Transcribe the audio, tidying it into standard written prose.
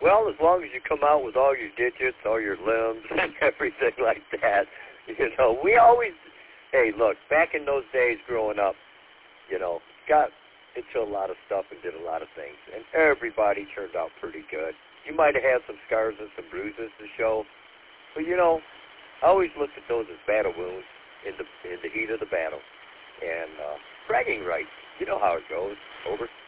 Well, as long as you come out with all your digits, all your limbs, and everything like that, you know, we always, hey, look, back in those days growing up, you know, got into a lot of stuff and did a lot of things, and everybody turned out pretty good. You might have had some scars and some bruises to show, but, you know, I always looked at those as battle wounds in the heat of the battle. And bragging rights, you know how it goes. Over.